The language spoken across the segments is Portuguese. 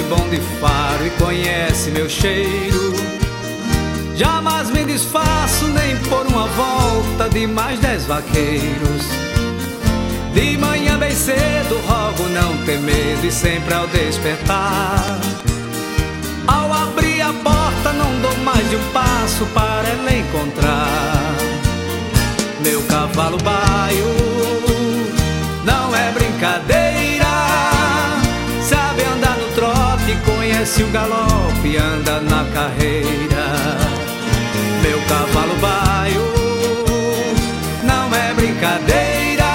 bom de faro e conhece meu cheiro. Jamais me disfarço nem por uma volta de mais 10 vaqueiros. De manhã bem cedo rogo não ter medo e sempre ao despertar, ao abrir a porta não dou mais de um passo para ela encontrar. Meu cavalo baio não é brincadeira, sabe andar no trote, conhece o galope, anda na carreira. Meu cavalo baio não é brincadeira,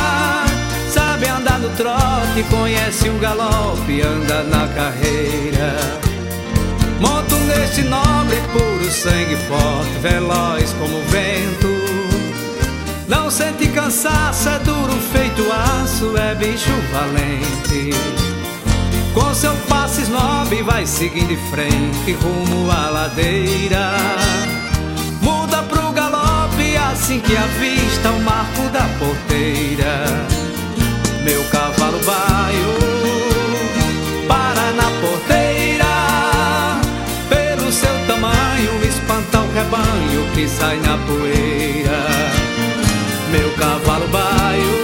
sabe andar no trote, conhece o galope, anda na carreira. Monto neste nobre puro sangue forte, veloz como o vento. Não sente cansaço, é duro feito aço, é bicho valente. Com seu passo esnobe vai seguindo em frente rumo à ladeira. Muda pro galope assim que avista o marco da porteira. Meu cavalo baio para na porteira, pelo seu tamanho espanta o rebanho que sai na poeira. Meu cavalo baio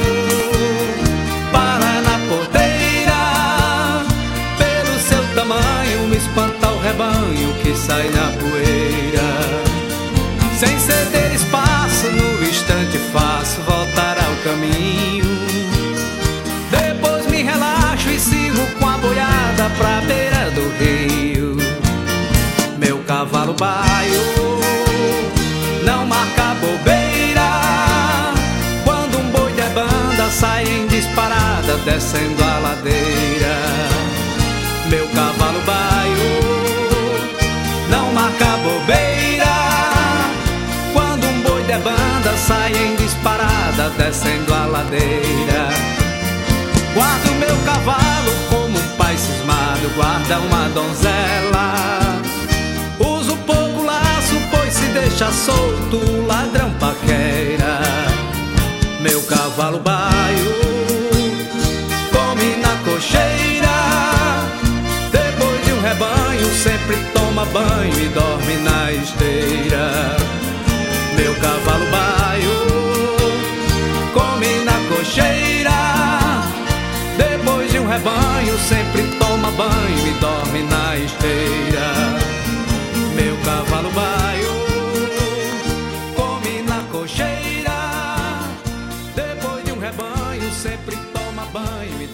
para na porteira, pelo seu tamanho espanta o rebanho que sai na poeira. Sem ceder espaço, no instante faço voltar ao caminho. Depois me relaxo e sigo com a boiada pra beira do rio. Meu cavalo baio não marca bobeira, quando um boi de banda sai em disparada descendo a ladeira. Meu cavalo baio não marca bobeira, quando um boi de banda sai em disparada descendo a ladeira. Guardo meu cavalo como um pai cismado guarda uma donzela. Uso pouco laço, pois se deixa solto o ladrão paquera. Meu cavalo baio come na cocheira, depois de um rebanho sempre toma banho e dorme na esteira. Meu cavalo baio come na cocheira, depois de um rebanho sempre toma banho e dorme na esteira. Meu cavalo baio come na cocheira, depois de um rebanho sempre toma banho e